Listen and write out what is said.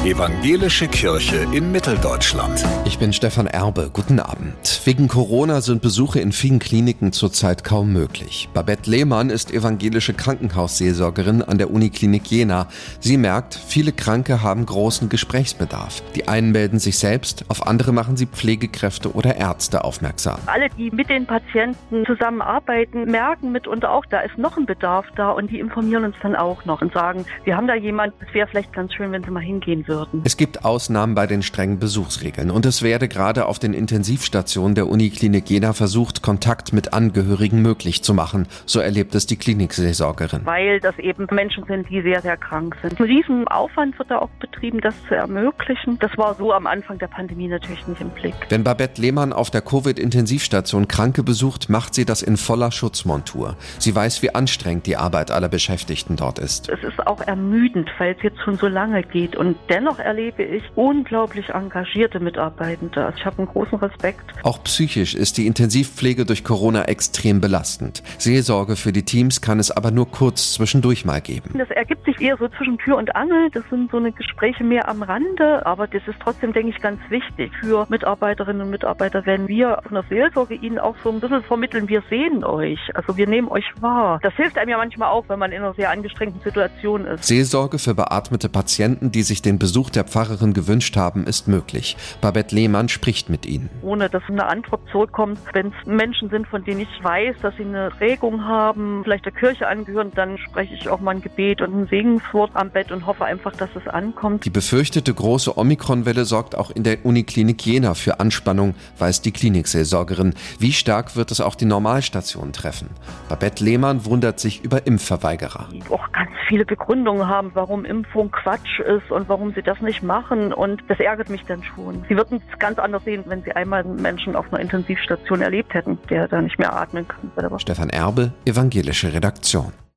Evangelische Kirche in Mitteldeutschland. Ich bin Stefan Erbe. Guten Abend. Wegen Corona sind Besuche in vielen Kliniken zurzeit kaum möglich. Babette Lehmann ist evangelische Krankenhausseelsorgerin an der Uniklinik Jena. Sie merkt, viele Kranke haben großen Gesprächsbedarf. Die einen melden sich selbst, auf andere machen sie Pflegekräfte oder Ärzte aufmerksam. Alle, die mit den Patienten zusammenarbeiten, merken mitunter auch, da ist noch ein Bedarf da und die informieren uns dann auch noch und sagen, wir haben da jemand, es wäre vielleicht ganz schön, wenn Sie mal hingehen würden. Es gibt Ausnahmen bei den strengen Besuchsregeln und es werde gerade auf den Intensivstationen der Uniklinik Jena versucht, Kontakt mit Angehörigen möglich zu machen. So erlebt es die Klinikseelsorgerin. Weil das eben Menschen sind, die sehr, sehr krank sind. Ein Riesenaufwand wird da auch betrieben, das zu ermöglichen. Das war so am Anfang der Pandemie natürlich nicht im Blick. Wenn Babette Lehmann auf der Covid-Intensivstation Kranke besucht, macht sie das in voller Schutzmontur. Sie weiß, wie anstrengend die Arbeit aller Beschäftigten dort ist. Es ist auch ermüdend, weil es jetzt schon so lange geht. Und dennoch erlebe ich unglaublich engagierte Mitarbeitende. Ich habe einen großen Respekt. Auch psychisch ist die Intensivpflege durch Corona extrem belastend. Seelsorge für die Teams kann es aber nur kurz zwischendurch mal geben. Das ergibt sich eher so zwischen Tür und Angel. Das sind so eine Gespräche mehr am Rande. Aber das ist trotzdem, denke ich, ganz wichtig für Mitarbeiterinnen und Mitarbeiter, wenn wir von der Seelsorge ihnen auch so ein bisschen vermitteln, wir sehen euch. Also wir nehmen euch wahr. Das hilft einem ja manchmal auch, wenn man in einer sehr angestrengten Situation ist. Seelsorge für beatmete Patienten, die sich den Besuch der Pfarrerin gewünscht haben, ist möglich. Babette Lehmann spricht mit ihnen. Ohne dass eine Antwort zurückkommt, wenn es Menschen sind, von denen ich weiß, dass sie eine Regung haben, vielleicht der Kirche angehören, dann spreche ich auch mal ein Gebet und ein Segenswort am Bett und hoffe einfach, dass es ankommt. Die befürchtete große Omikron-Welle sorgt auch in der Uniklinik Jena für Anspannung, weiß die Klinikseelsorgerin. Wie stark wird es auch die Normalstation treffen? Babette Lehmann wundert sich über Impfverweigerer. Die auch ganz viele Begründungen haben, warum Impfung Quatsch ist und warum sie das nicht machen, und das ärgert mich dann schon. Sie würden es ganz anders sehen, wenn sie einmal einen Menschen auf einer Intensivstation erlebt hätten, der da nicht mehr atmen kann. Stefan Erbe, evangelische Redaktion.